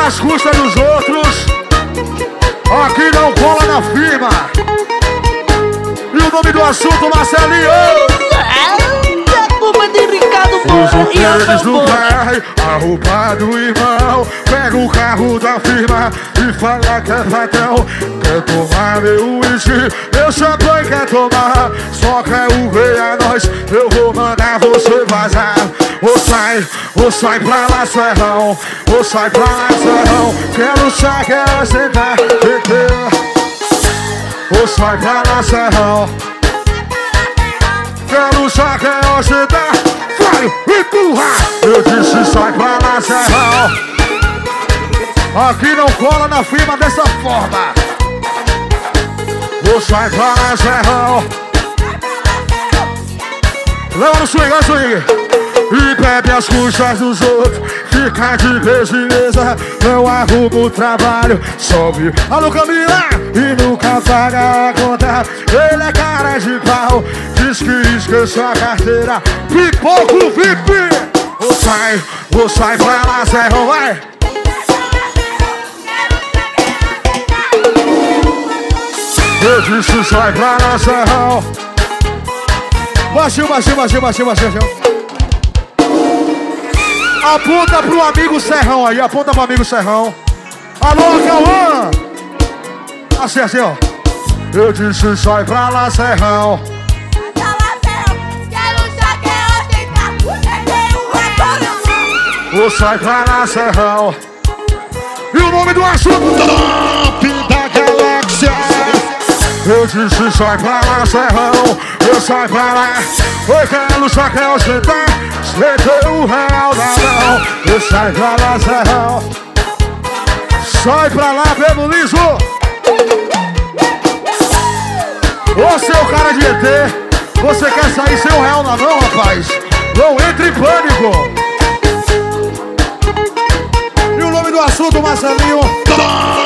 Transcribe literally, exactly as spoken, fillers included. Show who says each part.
Speaker 1: às custas dos outros. Aqui não cola na firma. E o nome do assunto, Marcelinho?
Speaker 2: Culpa de Ricardo Moura e a
Speaker 1: eles no carro, a roupa do irmão. Pega o carro da firma e fala que é patrão. Quer tomar meu uísque, meu champanhe quer tomar. Só quer o rei a nós, eu vou mandar você vazar. Ou sai, ou sai pra lá, serrão. Ou sai pra lá, serrão. Quero só, quero sentar. Ou sai pra lá, serrão. Quero só, quero sentar. Vai, empurra. Eu disse sai pra lá, serrão. Aqui não cola na firma dessa forma. Ou sai pra lá, serrão. Leva no swing, olha o swing. E bebe as custas dos outros. Fica de beleza, não arruma o trabalho. Sobe, alô Camila, e nunca paga a conta. Ele é cara de pau, diz que esqueceu a carteira. Pipoco V I P. Ou sai, ou sai pra lá, serrão, vai. Eu disse sai pra lá, serrão. Baixinho, baixinho, baixinho, baixinho, baixinho. Aponta pro amigo Serrão aí, aponta pro amigo Serrão. Alô, Cauã! Assim, assim, ó. Eu disse sai pra lá, Serrão. Ou sai pra lá, Serrão. E o nome do assunto? Top da galáxia. Eu disse sai pra lá, Serrão. Eu sai pra lá. Oi, quero só quer ostentar. Sentei o real na mão. Eu sai pra lá, serrão. Sai pra lá, bebo liso. Ô seu cara de E T, você quer sair sem um real na mão, rapaz? Não entre em pânico. E o nome do assunto, Marcelinho?